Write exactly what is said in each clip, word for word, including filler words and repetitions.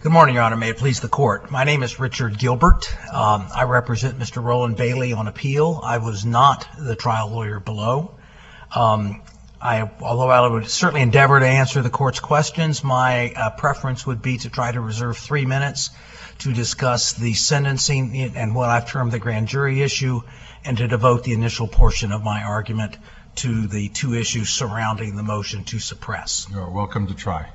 Good morning, Your Honor. May it please the Court. My name is Richard Gilbert. Um, I represent Mister Roland Bailey on appeal. I was not the trial lawyer below. Um, I, although I would certainly endeavor to answer the Court's questions, my uh, preference would be to try to reserve three minutes to discuss the sentencing and what I've termed the grand jury issue, and to devote the initial portion of my argument to the two issues surrounding the motion to suppress. You're welcome to try.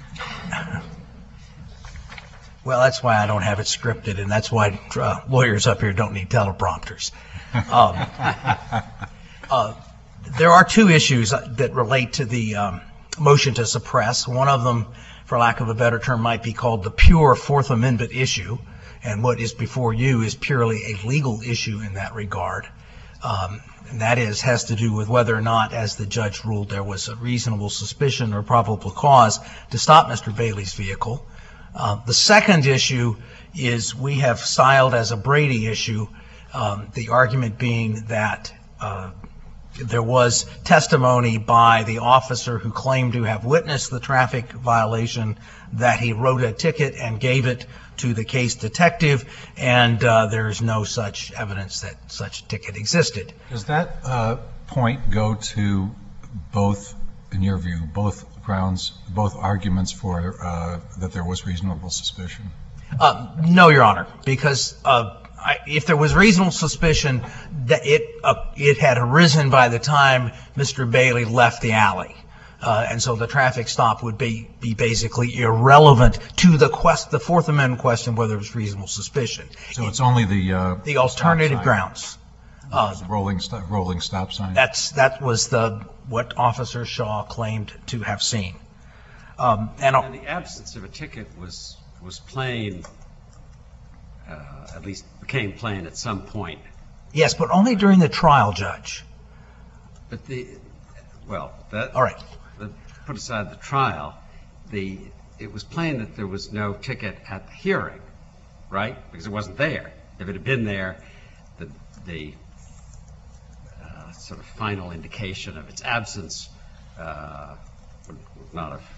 Well, that's why I don't have it scripted, and that's why uh, lawyers up here don't need teleprompters. Um, uh, there are two issues that relate to the um, motion to suppress. One of them, for lack of a better term, might be called the pure Fourth Amendment issue, and what is before you is purely a legal issue in that regard. Um, and that is, has to do with whether or not, as the judge ruled, there was a reasonable suspicion or probable cause to stop Mister Bailey's vehicle. Uh, the second issue is we have styled as a Brady issue, um, the argument being that uh, there was testimony by the officer who claimed to have witnessed the traffic violation, that he wrote a ticket and gave it to the case detective, and uh, there is no such evidence that such a ticket existed. Does that uh, point go to both, in your view, both grounds, both arguments for uh, that there was reasonable suspicion? Uh, no, Your Honor, because uh, I, if there was reasonable suspicion, that it uh, it had arisen by the time Mister Bailey left the alley. Uh, and so the traffic stop would be, be basically irrelevant to the quest, the Fourth Amendment question whether it was reasonable suspicion. So it's only the uh, the alternative grounds. Uh, rolling stop, rolling stop sign. That's that was the what Officer Shaw claimed to have seen. Um, and, and the absence of a ticket was was plain, uh, at least became plain at some point. Yes, but only during the trial, Judge. But the well, that all right. Put aside the trial, the it was plain that there was no ticket at the hearing, right? Because it wasn't there. If it had been there, the the uh, sort of final indication of its absence uh, would, would not have.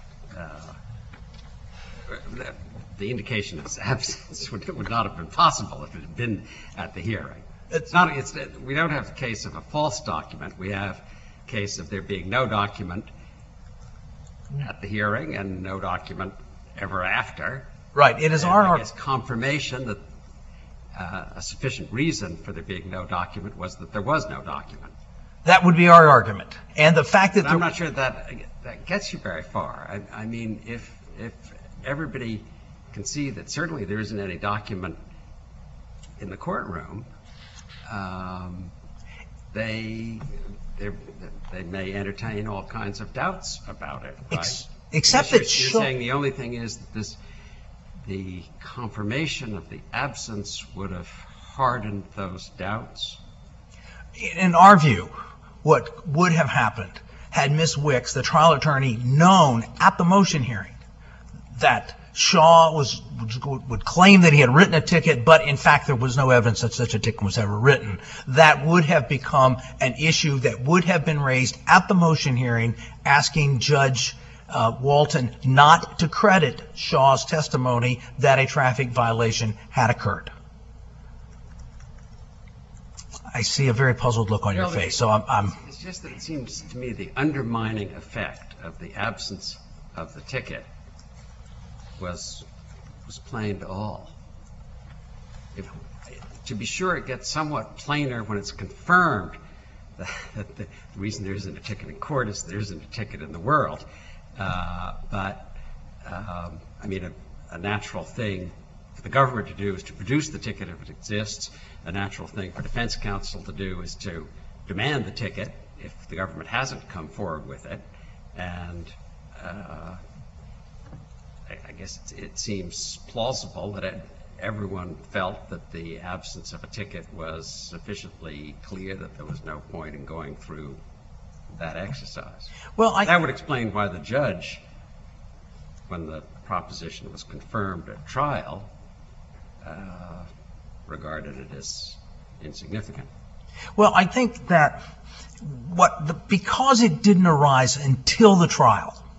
Uh, the indication of its absence would, would not have been possible if it had been at the hearing. It's not. It's we don't have the case of a false document. We have a case of there being no document at the hearing and no document ever after. Right. It is and our I guess confirmation that uh, a sufficient reason for there being no document was that there was no document. That would be our argument. And the fact that I'm not sure that that gets you very far. I, I mean, if if everybody can see that certainly there isn't any document in the courtroom, um, they they may entertain all kinds of doubts about it, right? Ex except that you're, you're saying the only thing is that this, the confirmation of the absence would have hardened those doubts. In our view, what would have happened had Miz Wicks, the trial attorney, known at the motion hearing that Shaw was would claim that he had written a ticket, but in fact there was no evidence that such a ticket was ever written, that would have become an issue that would have been raised at the motion hearing, asking Judge uh, Walton not to credit Shaw's testimony that a traffic violation had occurred. I see a very puzzled look on your face, so I'm, I'm... It's just that it seems to me the undermining effect of the absence of the ticket was was plain to all. If, to be sure, it gets somewhat plainer when it's confirmed that, that the reason there isn't a ticket in court is there isn't a ticket in the world. Uh, but, um, I mean, a, a natural thing for the government to do is to produce the ticket if it exists. A natural thing for defense counsel to do is to demand the ticket if the government hasn't come forward with it. And uh, I guess it, it seems plausible that it, everyone felt that the absence of a ticket was sufficiently clear that there was no point in going through that exercise. Well, I, that would explain why the judge, when the proposition was confirmed at trial, uh, regarded it as insignificant. Well, I think that what the, because it didn't arise until the trial,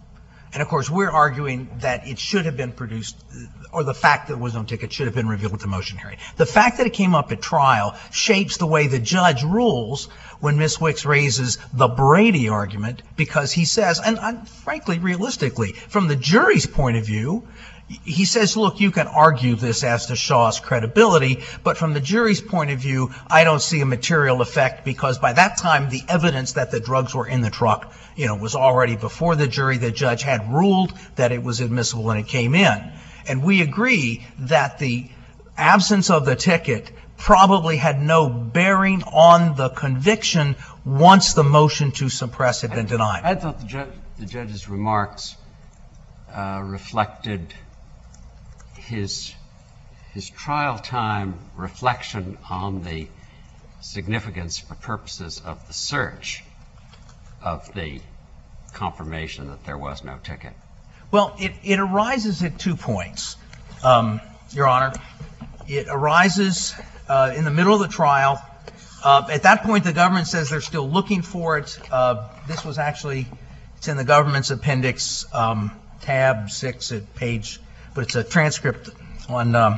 And of course, we're arguing that it should have been produced, or the fact that there was no ticket should have been revealed at the motion hearing. The fact that it came up at trial shapes the way the judge rules when Miz Wicks raises the Brady argument, because he says, and, and frankly, realistically, from the jury's point of view, he says, look, you can argue this as to Shaw's credibility, but from the jury's point of view, I don't see a material effect, because by that time, the evidence that the drugs were in the truck, you know, was already before the jury. The judge had ruled that it was admissible and it came in. And we agree that the absence of the ticket probably had no bearing on the conviction once the motion to suppress had been denied. I thought the, ju- the judge's remarks uh, reflected his his trial time reflection on the significance for purposes of the search of the confirmation that there was no ticket. Well, it, it arises at two points, um, Your Honor. It arises uh, in the middle of the trial. Uh, at that point, the government says they're still looking for it. Uh, this was actually, it's in the government's appendix, um, tab six at page, but it's a transcript on um,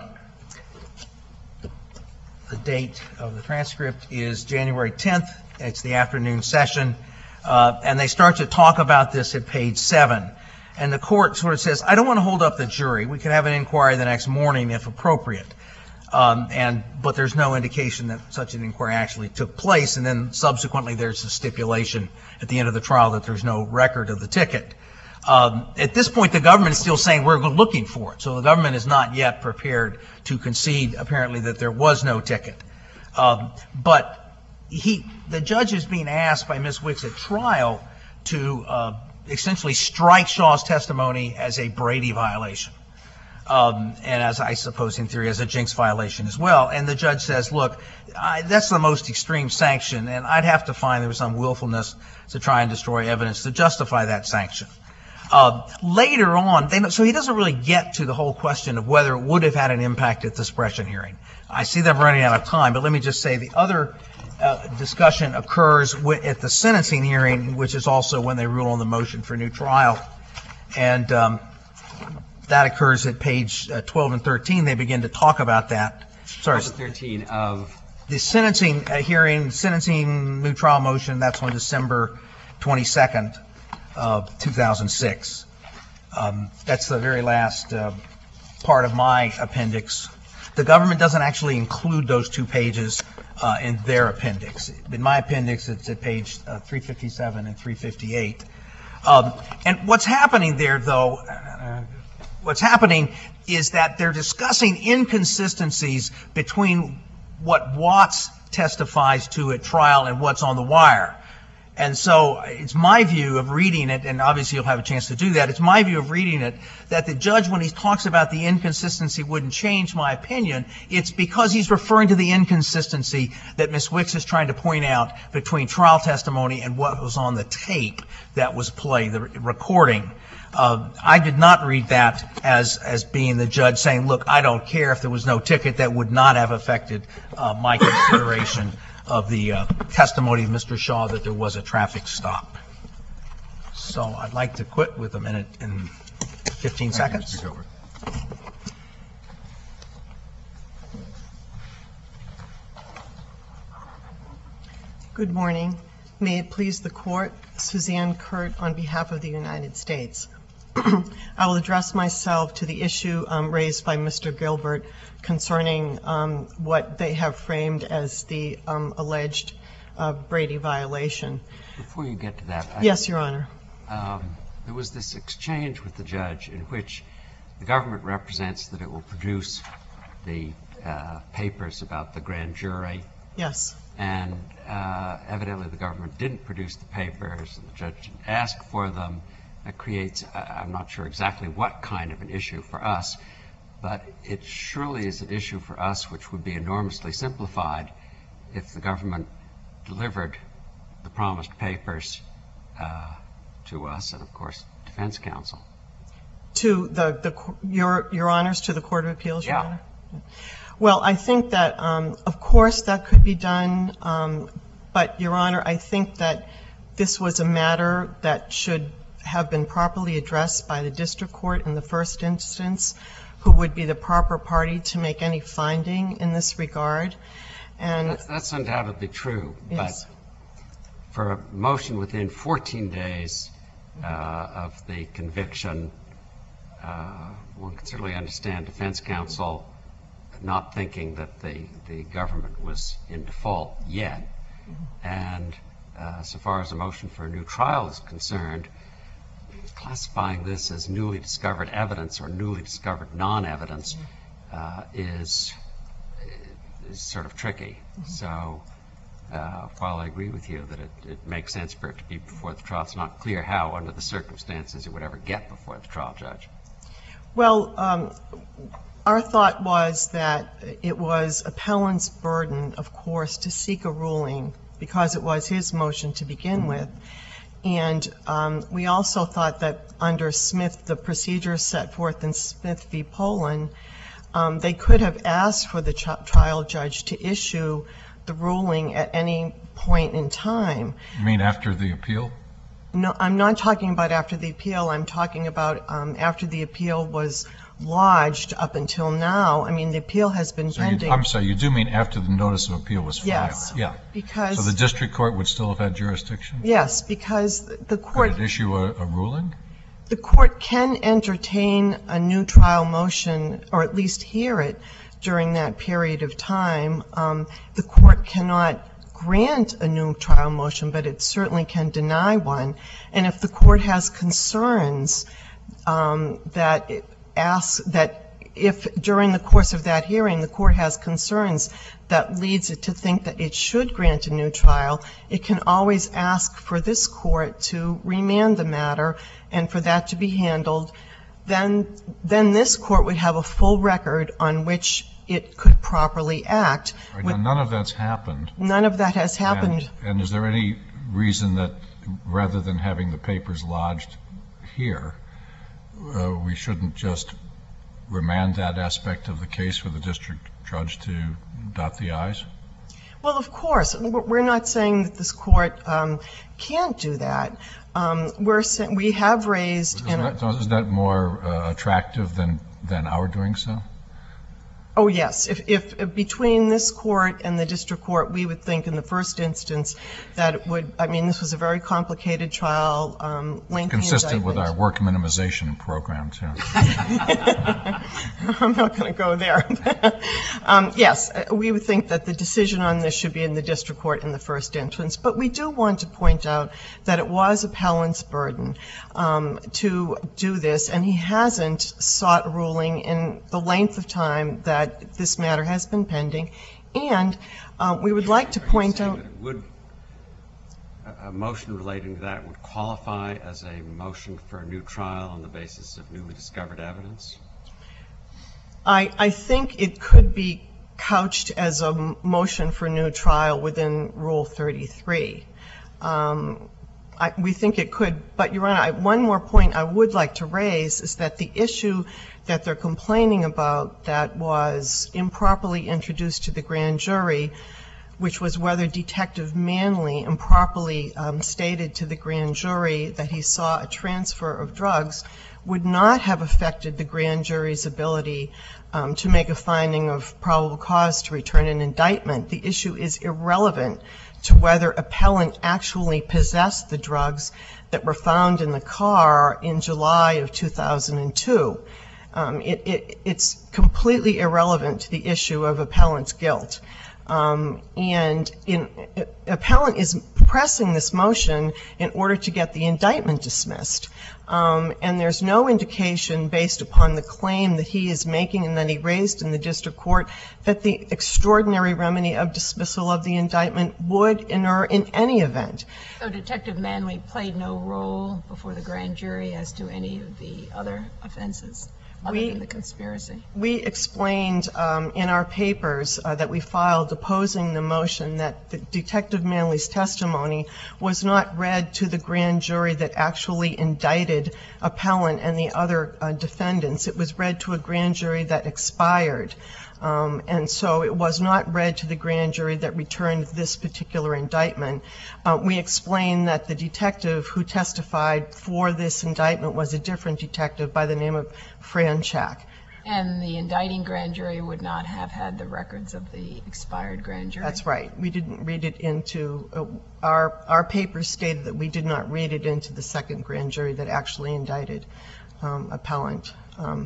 the date of the transcript is January tenth. It's the afternoon session. Uh, and they start to talk about this at page seven. And the court sort of says, I don't want to hold up the jury. We could have an inquiry the next morning if appropriate. Um, and but there's no indication that such an inquiry actually took place. And then subsequently there's a stipulation at the end of the trial that there's no record of the ticket. Um, at this point, the government is still saying we're looking for it. So the government is not yet prepared to concede, apparently, that there was no ticket. Um, but he, the judge is being asked by Miz Wicks at trial to uh, essentially strike Shaw's testimony as a Brady violation. Um, and as I suppose in theory as a Jinx violation as well. And the judge says, look, I, that's the most extreme sanction, and I'd have to find there was some willfulness to try and destroy evidence to justify that sanction. Uh, later on, they, so he doesn't really get to the whole question of whether it would have had an impact at the suppression hearing. I see them running out of time, but let me just say the other uh, discussion occurs w- at the sentencing hearing, which is also when they rule on the motion for new trial. And um, that occurs at page uh, twelve and thirteen. They begin to talk about that. Sorry. twelve and thirteen of the sentencing uh, hearing, sentencing new trial motion, that's on December twenty-second. Of two thousand six. Um, that's the very last uh, part of my appendix. The government doesn't actually include those two pages uh, in their appendix. In my appendix, it's at page uh, three fifty-seven and three fifty-eight. Um, and what's happening there, though, uh, what's happening is that they're discussing inconsistencies between what Watts testifies to at trial and what's on the wire. And so it's my view of reading it, and obviously you'll have a chance to do that, it's my view of reading it that the judge, when he talks about the inconsistency, wouldn't change my opinion. It's because he's referring to the inconsistency that Miz Wicks is trying to point out between trial testimony and what was on the tape that was played, the recording. Uh, I did not read that as as being the judge saying, look, I don't care if there was no ticket. That would not have affected uh, my consideration of the uh, testimony of Mister Shaw that there was a traffic stop. So I'd like to quit with a minute and fifteen seconds. Good morning. May it please the court, Suzanne Kurt on behalf of the United States. I will address myself to the issue um, raised by Mister Gilbert concerning um, what they have framed as the um, alleged uh, Brady violation. Before you get to that, I, yes, Your Honor. Um, there was this exchange with the judge in which the government represents that it will produce the uh, papers about the grand jury. Yes. And uh, evidently the government didn't produce the papers, and the judge didn't ask for them. That creates, uh, I'm not sure exactly what kind of an issue for us, but it surely is an issue for us which would be enormously simplified if the government delivered the promised papers uh, to us and, of course, defense counsel. To the, the your, your honors, to the Court of Appeals, Your Yeah. Honor? Well, I think that, um, of course, that could be done, um, but, Your Honor, I think that this was a matter that should have been properly addressed by the district court in the first instance, who would be the proper party to make any finding in this regard. And That's, that's undoubtedly true, Yes. but for a motion within fourteen days uh, of the conviction, uh, one can certainly understand defense counsel not thinking that the, the government was in default yet. And uh, so far as a motion for a new trial is concerned, classifying this as newly discovered evidence or newly discovered non-evidence uh, is, is sort of tricky. So uh, while I agree with you that it, it makes sense for it to be before the trial, it's not clear how, under the circumstances, it would ever get before the trial judge. Well, um, our thought was that it was appellant's burden, of course, to seek a ruling because it was his motion to begin with. And um, we also thought that under Smith, the procedures set forth in Smith v. Poland, um, they could have asked for the ch- trial judge to issue the ruling at any point in time. You mean after the appeal? No, I'm not talking about after the appeal. I'm talking about um, after the appeal was lodged up until now. I mean, the appeal has been So you, pending. I'm sorry, you do mean after the notice of appeal was filed? Yes, Yeah. because So the district court would still have had jurisdiction? yes, because the court Could it issue a, a ruling? the court can entertain a new trial motion, or at least hear it during that period of time. Um, the court cannot grant a new trial motion, but it certainly can deny one. And if the court has concerns um, that it asks that if during the course of that hearing the court has concerns that leads it to think that it should grant a new trial, it can always ask for this court to remand the matter and for that to be handled. Then, then this court would have a full record on which it could properly act. Right, With- now, none of that's happened. None of that has happened. And, and is there any reason that rather than having the papers lodged here, uh, we shouldn't just remand that aspect of the case for the district judge to dot the i's? Well, of course. We're we're not saying that this court um, can't do that. Um, we're sa- we have raised in Isn't a- that, isn't that more uh, attractive than, than our doing so? Oh, yes. If, if, if between this court and the district court, we would think in the first instance that it would, I mean, this was a very complicated trial, um, lengthy Consistent with our indictment. work minimization program, too. I'm not going to go there. um, yes, uh, we would think that the decision on this should be in the district court in the first instance. But we do want to point out that it was appellant's burden um, to do this, and he hasn't sought a ruling in the length of time that this matter has been pending. And uh, we would like to Are you point saying out, that it would, a, a motion relating to that would qualify as a motion for a new trial on the basis of newly discovered evidence? I, I think it could be couched as a m- motion for new trial within Rule thirty-three. Um, I, we think it could, but Your Honor, I, one more point I would like to raise is that the issue that they're complaining about that was improperly introduced to the grand jury, which was whether Detective Manley improperly um, stated to the grand jury that he saw a transfer of drugs, would not have affected the grand jury's ability um, to make a finding of probable cause to return an indictment. The issue is irrelevant to whether appellant actually possessed the drugs that were found in the car in July of two thousand two. Um, it, it, it's completely irrelevant to the issue of appellant's guilt. Um, and in, uh, appellant is pressing this motion in order to get the indictment dismissed. Um, and there's no indication based upon the claim that he is making and that he raised in the district court that the extraordinary remedy of dismissal of the indictment would inure in any event. So Detective Manley played no role before the grand jury as to any of the other offenses, other We- than the conspiracy? We explained um, in our papers uh, that we filed opposing the motion that the Detective Manley's testimony was not read to the grand jury that actually indicted appellant and the other uh, defendants. It was read to a grand jury that expired. Um, and so it was not read to the grand jury that returned this particular indictment. Uh, we explained that the detective who testified for this indictment was a different detective by the name of Franchak. And the indicting grand jury would not have had the records of the expired grand jury? That's right. We didn't read it into, uh, our, our papers stated that we did not read it into the second grand jury that actually indicted um, appellant. Um,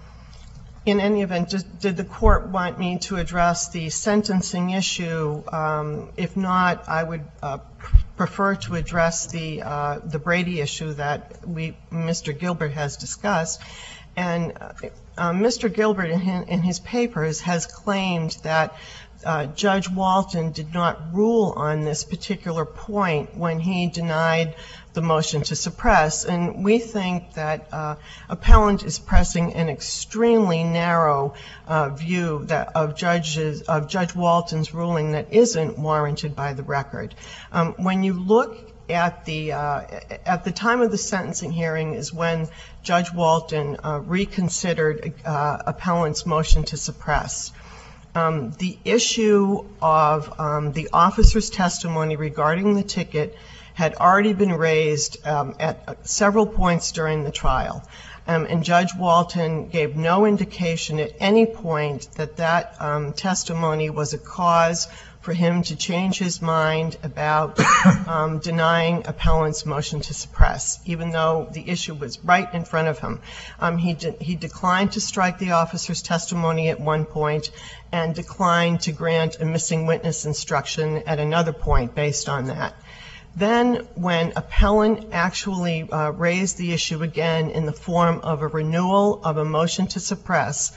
in any event, did, did the court want me to address the sentencing issue? Um, if not, I would uh, prefer to address the, uh, the Brady issue that we, Mister Gilbert has discussed. And uh, uh, Mister Gilbert, in his, in his papers, has claimed that uh, Judge Walton did not rule on this particular point when he denied the motion to suppress. And we think that uh, appellant is pressing an extremely narrow uh, view that of judges of Judge Walton's ruling that isn't warranted by the record. Um, when you look at the uh, at the time of the sentencing hearing is when Judge Walton uh, reconsidered uh, appellant's motion to suppress. Um, the issue of um, the officer's testimony regarding the ticket had already been raised um, at several points during the trial. Um, and Judge Walton gave no indication at any point that that um, testimony was a cause for him to change his mind about um, denying appellant's motion to suppress, even though the issue was right in front of him. Um, he, de- he declined to strike the officer's testimony at one point and declined to grant a missing witness instruction at another point based on that. Then when appellant actually uh, raised the issue again in the form of a renewal of a motion to suppress,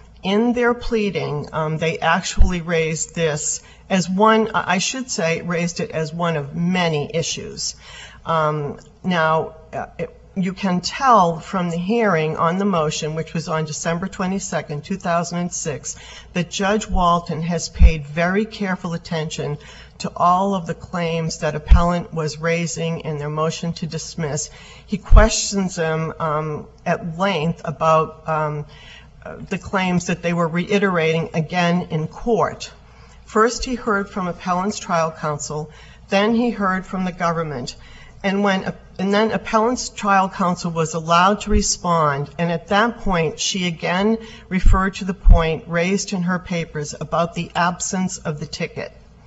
in their pleading, um, they actually raised this as one, I should say, raised it as one of many issues. Um, now, uh, it, you can tell from the hearing on the motion, which was on December twenty-second, two thousand six, that Judge Walton has paid very careful attention to all of the claims that appellant was raising in their motion to dismiss. He questions them um, at length about um, uh, the claims that they were reiterating again in court. First, he heard from appellant's trial counsel. Then he heard from the government. And when and then appellant's trial counsel was allowed to respond, and at that point she again referred to the point raised in her papers about the absence of the ticket.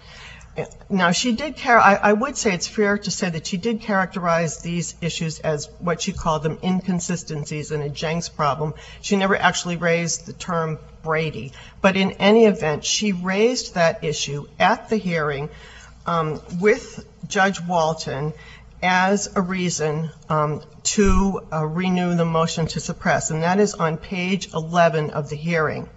Now, she did care, I, I would say it's fair to say that she did characterize these issues as what she called them inconsistencies and a Jenks problem. She never actually raised the term Brady. But in any event, she raised that issue at the hearing um, with Judge Walton as a reason um, to uh, renew the motion to suppress. And that is on page eleven of the hearing.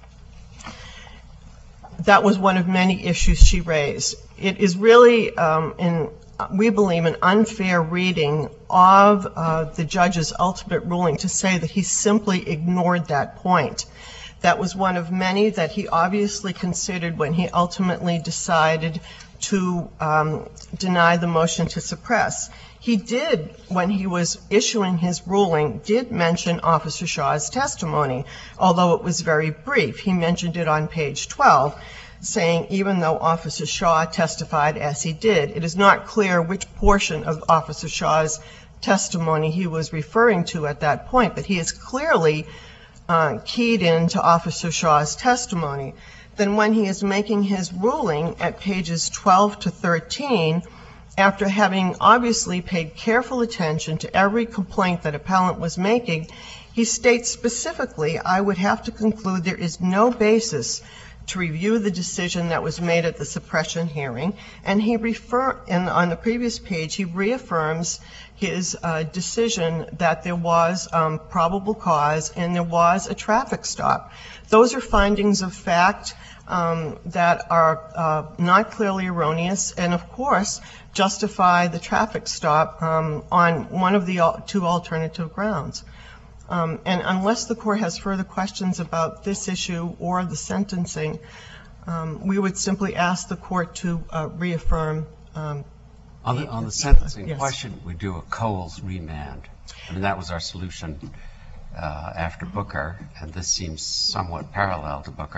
That was one of many issues she raised. It is really, um, in, we believe, an unfair reading of uh, the judge's ultimate ruling to say that he simply ignored that point. That was one of many that he obviously considered when he ultimately decided to um, deny the motion to suppress. He did, when he was issuing his ruling, did mention Officer Shaw's testimony, although it was very brief. He mentioned it on page twelve, saying even though Officer Shaw testified as he did, it is not clear which portion of Officer Shaw's testimony he was referring to at that point, but he is clearly uh, keyed into Officer Shaw's testimony. Then when he is making his ruling at pages twelve to thirteen, after having obviously paid careful attention to every complaint that appellant was making, he states specifically, I would have to conclude there is no basis to review the decision that was made at the suppression hearing. And he refer, and on the previous page, he reaffirms his uh, decision that there was um, probable cause and there was a traffic stop. Those are findings of fact um, that are uh, not clearly erroneous, and of course justify the traffic stop um, on one of the al- two alternative grounds. Um, and unless the court has further questions about this issue or the sentencing, um, we would simply ask the court to uh, reaffirm. Um, on, the, on the sentencing, yes. Why shouldn't we do a Coles remand? I mean, that was our solution uh, after Booker, and this seems somewhat parallel to Booker.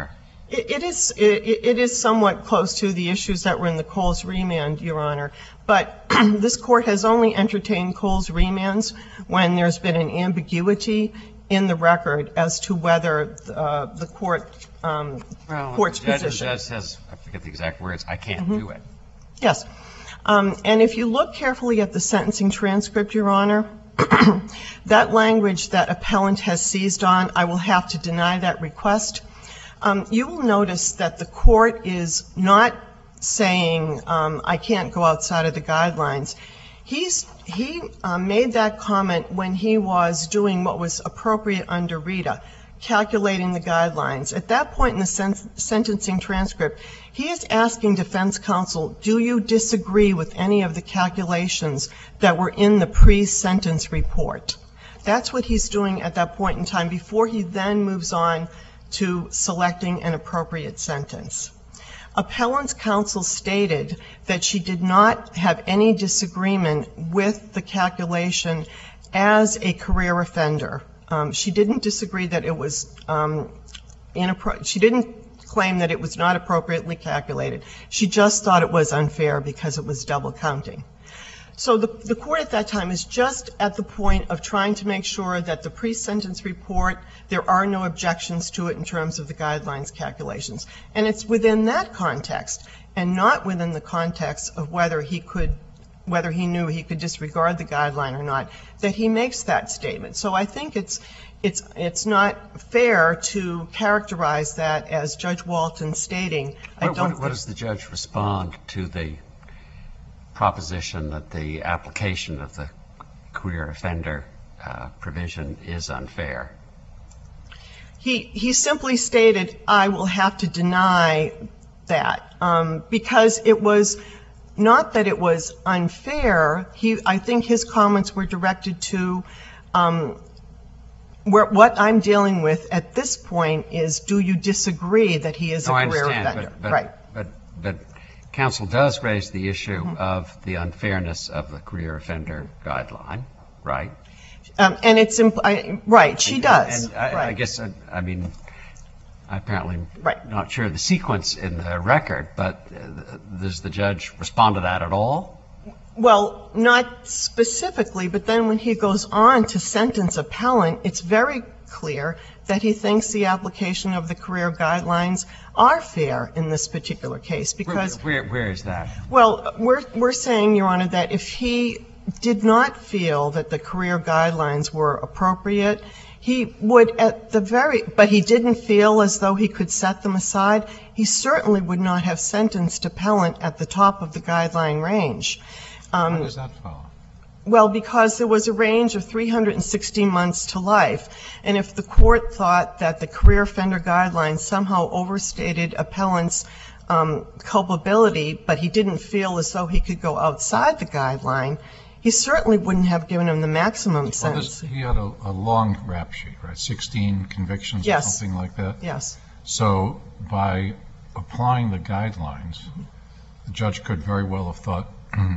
It it is, it it is somewhat close to the issues that were in the Coles remand, Your Honor. But this Court has only entertained Coles remands when there's been an ambiguity in the record as to whether uh, the court, um, Well, court's the judge, the position. judge says, I forget the exact words, I can't Mm-hmm. do it. Yes. Um, And if you look carefully at the sentencing transcript, Your Honor, that language that appellant has seized on, I will have to deny that request. Um, You will notice that the court is not saying, um, I can't go outside of the guidelines. He's, he uh, made that comment when he was doing what was appropriate under Rita, calculating the guidelines. At that point in the sen- sentencing transcript, he is asking defense counsel, do you disagree with any of the calculations that were in the pre-sentence report? That's what he's doing at that point in time before he then moves on to selecting an appropriate sentence. Appellant's counsel stated that she did not have any disagreement with the calculation as a career offender. Um, she didn't disagree that it was um, inappro- she didn't claim that it was not appropriately calculated. She just thought it was unfair because it was double counting. So the, the court at that time is just at the point of trying to make sure that the pre-sentence report, there are no objections to it in terms of the guidelines calculations. And it's within that context and not within the context of whether he could, whether he knew he could disregard the guideline or not, that he makes that statement. So I think it's, it's, it's not fair to characterize that as Judge Walton stating, I What, don't what, think. what does the judge respond to the proposition that the application of the career offender uh, provision is unfair? He, he simply stated, I will have to deny that, um, because it was not that it was unfair. He, I think his comments were directed to, um, where, what I'm dealing with at this point is, do you disagree that he is a No, I career understand, offender? but, but, Right. but, but counsel does raise the issue Mm-hmm. of the unfairness of the career offender guideline, right? Um, and it's, imp- I, right, she And- does. And I, I Right. guess, I, I mean, I apparently Right. not sure of the sequence in the record, but uh, does the judge respond to that at all? Well, not specifically, but then when he goes on to sentence appellant, it's very clear that he thinks the application of the career guidelines are fair in this particular case, because, Where, where, where is that? well, we're, we're saying, Your Honor, that if he did not feel that the career guidelines were appropriate, he would at the very, but he didn't feel as though he could set them aside, he certainly would not have sentenced appellant at the top of the guideline range. Um, How does that follow? Well, because there was a range of three hundred sixty months to life, and if the court thought that the career offender guidelines somehow overstated appellant's um, culpability, but he didn't feel as though he could go outside the guideline, he certainly wouldn't have given him the maximum Well, sentence. this, he had a, a long rap sheet, right? sixteen convictions or Yes. something like that? Yes. So by applying the guidelines, the judge could very well have thought,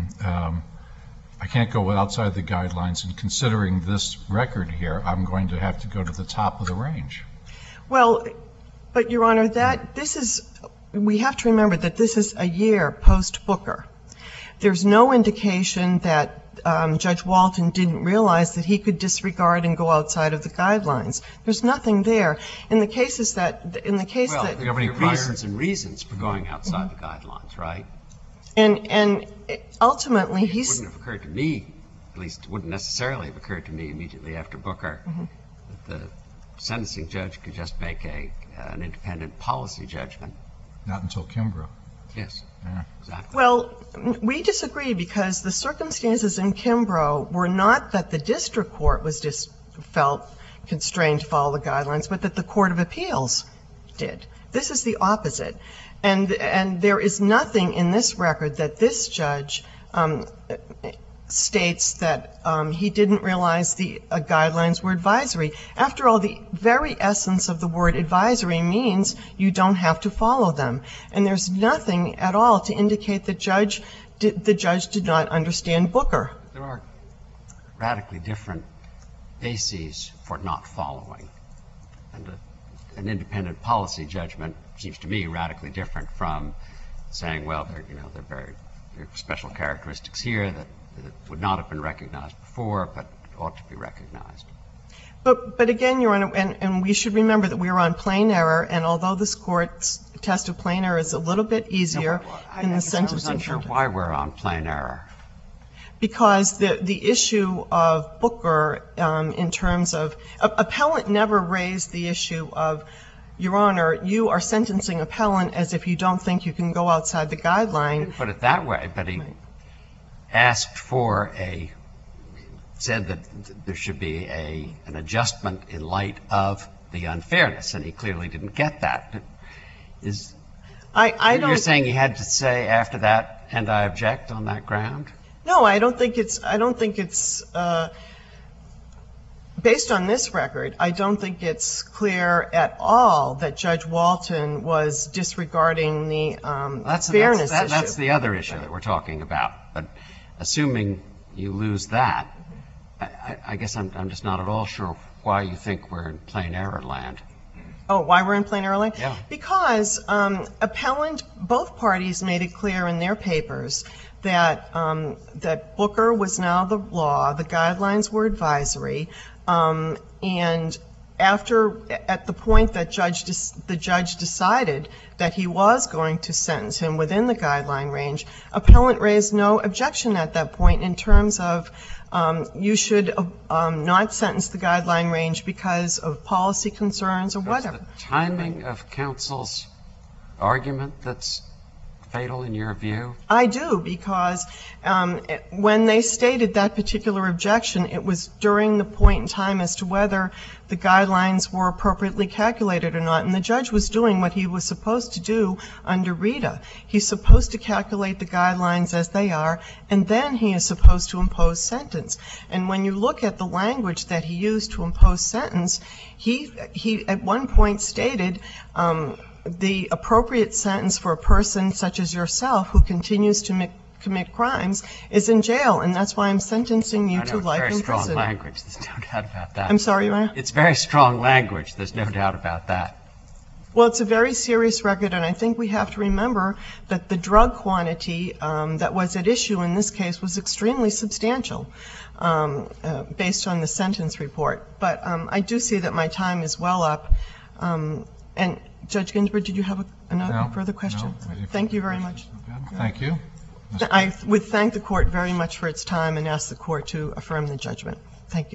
um, I can't go outside the guidelines, and considering this record here, I'm going to have to go to the top of the range. Well, but, Your Honor, that, this is, we have to remember that this is a year post-Booker. There's no indication that um, Judge Walton didn't realize that he could disregard and go outside of the guidelines. There's nothing there. In the cases that, in the case Well, that, you have any there are prior- reasons and reasons for going outside the guidelines, right? and, and ultimately, It he's, wouldn't have occurred to me, at least wouldn't necessarily have occurred to me immediately after Booker, Mm-hmm. that the sentencing judge could just make a, an independent policy judgment. Not until Kimbrough. Yes, Yeah. exactly. well, we disagree because the circumstances in Kimbrough were not that the district court was just felt constrained to follow the guidelines, but that the Court of Appeals did. This is the opposite. And, and there is nothing in this record that this judge um, states that um, he didn't realize the uh, guidelines were advisory. After all, the very essence of the word advisory means you don't have to follow them. And there's nothing at all to indicate the judge did, the judge did not understand Booker. There are radically different bases for not following. And uh, an independent policy judgment seems to me radically different from saying, well, there, you know, there are very there are special characteristics here that, that would not have been recognized before, but ought to be recognized. But, but again, Your Honor, and, and we should remember that we are on plain error, and although this court's test of plain error is a little bit easier No, well, I, in I the guess I was sentencing unsure context. why we're on plain error. Because the, the issue of Booker, um, in terms of, a- appellant never raised the issue of, Your Honor, you are sentencing appellant as if you don't think you can go outside the He guideline. didn't put it that way, but he asked for a, said that there should be a, an adjustment in light of the unfairness, and he clearly didn't get that. Is, I, I you're don't, saying he had to say after that, and I object on that ground? no, I don't think it's, I don't think it's, uh, based on this record, I don't think it's clear at all that Judge Walton was disregarding the um, That's, fairness that's, that, issue. that's the other issue that we're talking about. But assuming you lose that, I, I, I guess I'm, I'm just not at all sure why you think we're in plain error land. Oh, why we're in plain error land? Yeah. Because um, appellant, both parties made it clear in their papers that um, that Booker was now the law, the guidelines were advisory, um, and after, at the point that judge, the judge decided that he was going to sentence him within the guideline range, appellant raised no objection at that point in terms of um, you should um, not sentence the guideline range because of policy concerns or whatever. Is the timing of counsel's argument that's fatal in your view? I do, because um, when they stated that particular objection, it was during the point in time as to whether the guidelines were appropriately calculated or not, and the judge was doing what he was supposed to do under Rita. He's supposed to calculate the guidelines as they are, and then he is supposed to impose sentence. And when you look at the language that he used to impose sentence, he, he at one point stated, um, the appropriate sentence for a person such as yourself who continues to mi- commit crimes is in jail, and that's why I'm sentencing you I know, to it's life very in strong prison. language. There's no doubt about that. I'm sorry, Your Honor? It's very strong language. There's no doubt about that. Well, it's a very serious record, and I think we have to remember that the drug quantity um, that was at issue in this case was extremely substantial, um, uh, based on the sentence report. But um, I do see that my time is well up. Um, and Judge Ginsburg, did you have a, another No, further question? no. Any Thank you further very questions? much. Okay, Thank you. I would thank the court very much for its time and ask the court to affirm the judgment. Thank you.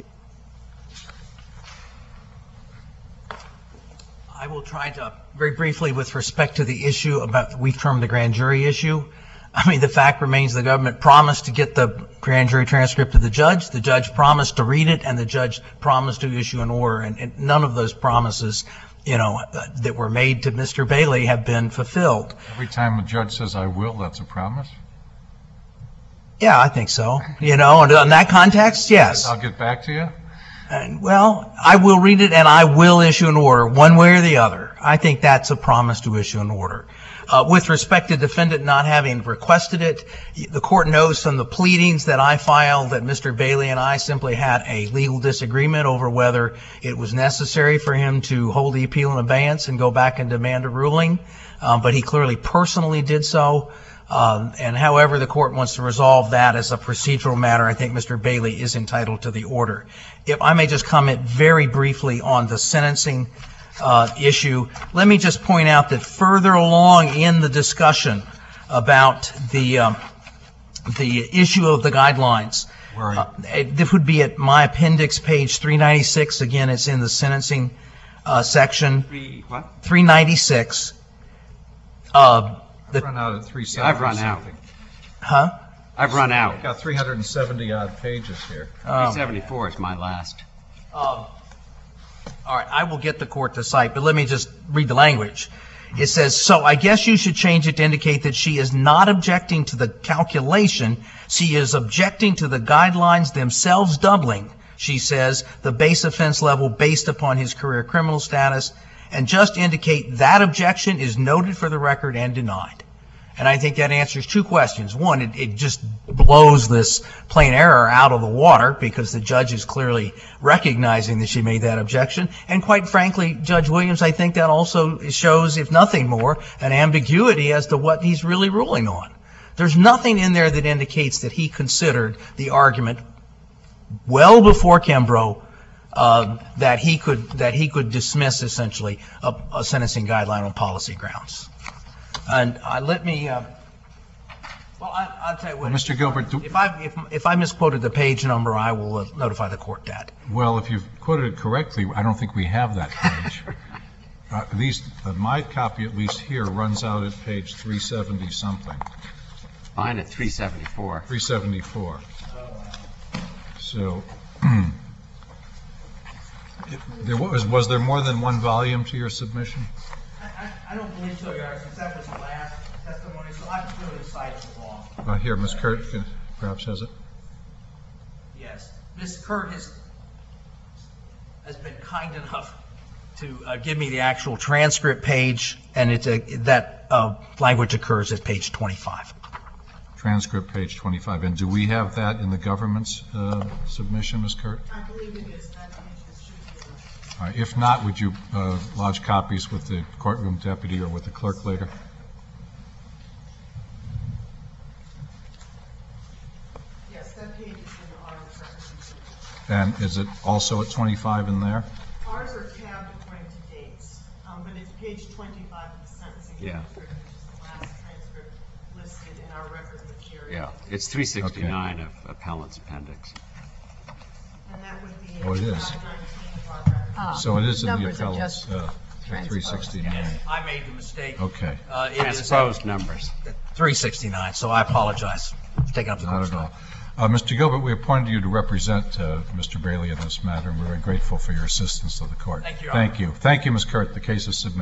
I will try to, very briefly, with respect to the issue about, we've termed the grand jury issue. I mean, the fact remains the government promised to get the grand jury transcript to the judge, the judge promised to read it, and the judge promised to issue an order, and, and none of those promises, you know, uh, that were made to Mister Bailey have been fulfilled. Every time a judge says, I will, that's a promise? Yeah, I think so. You know, and in that context, yes. I'll get back to you? And, well, I will read it and I will issue an order, one way or the other. I think that's a promise to issue an order. Uh, with respect to defendant not having requested it, the court knows from the pleadings that I filed that Mister Bailey and I simply had a legal disagreement over whether it was necessary for him to hold the appeal in abeyance and go back and demand a ruling. Um, but he clearly personally did so. Um, and however the court wants to resolve that as a procedural matter, I think Mister Bailey is entitled to the order. If I may just comment very briefly on the sentencing uh, issue, let me just point out that further along in the discussion about the um, the issue of the guidelines, Where are you? uh, it, this would be at my appendix, page three ninety-six. Again, it's in the sentencing uh, section, Three, what? three ninety-six. Uh, I've run out at three seventy. I've run out. huh? I've run out. I've got three hundred seventy odd pages here. Um, three seventy-four is my last. Um, all right, I will get the court to cite, but let me just read the language. It says, so I guess you should change it to indicate that she is not objecting to the calculation. She is objecting to the guidelines themselves doubling, she says, the base offense level based upon his career criminal status, and just indicate that objection is noted for the record and denied. And I think that answers two questions. One, it, it just blows this plain error out of the water because the judge is clearly recognizing that she made that objection. And quite frankly, Judge Williams, I think that also shows, if nothing more, an ambiguity as to what he's really ruling on. There's nothing in there that indicates that he considered the argument well before Kimbrough uh, that he could that he could dismiss essentially a, a sentencing guideline on policy grounds. And uh, let me, uh, well, I, I'll tell you what. Well, Mister Gilbert, do, If I, if, if I misquoted the page number, I will uh, notify the court that. well, if you've quoted it correctly, I don't think we have that page. Uh, At least, uh, my copy, at least here, runs out at page three seventy something, Mine at three seventy-four. three seventy-four. So, it- there was, was there more than one volume to your submission? I, I don't believe so, Your Honor, since that was the last testimony, so I really cited it wrong. Uh, Here, Miz Kurt can- perhaps has it. Yes. Miz Kurt has, has been kind enough to uh, give me the actual transcript page, and it's a, that uh, language occurs at page twenty-five. Transcript, page twenty-five. And do we have that in the government's uh, submission, Miz Kurt? I believe it is. That page should be. All right, if not, would you uh, lodge copies with the courtroom deputy or with the clerk later? Yes, that page is in our records. And is it also at twenty-five in there? Ours are tabbed according to dates, um, but it's page twenty-five of the sentencing Yeah. transcript, which is the last transcript listed in our record material. Yeah, it's three sixty-nine of appellant's appendix. And that would be. Oh, it is. five nineteen of our record. Ah, So it is in the numbers are appellate's just uh, transposed. three sixty-nine. I made the mistake. Okay, Uh, it is Transposed numbers. three sixty-nine, so I apologize for taking up the not court's at all. time. Uh, Mister Gilbert, we appointed you to represent uh, Mister Bailey in this matter, and we're very grateful for your assistance to the court. Thank you, Your Honor. Thank you. Thank you, Miz Kurt. The case is submitted.